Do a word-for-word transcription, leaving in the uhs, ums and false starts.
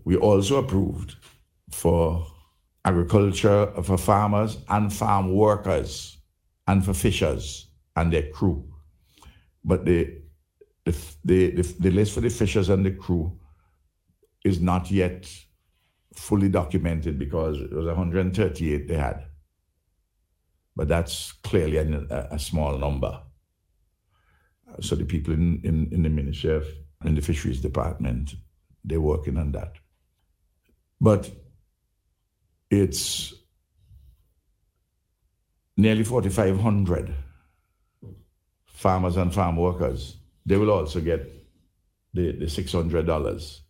We also approved for agriculture, for farmers and farm workers, and for fishers and their crew. But the, the, the, the, the list for the fishers and the crew is not yet fully documented because it was one hundred thirty-eight they had. But that's clearly a, a small number. So the people in, in, in the Ministry of, in the Fisheries Department, they're working on that. But it's nearly forty-five hundred farmers and farm workers. They will also get the, the six hundred dollars.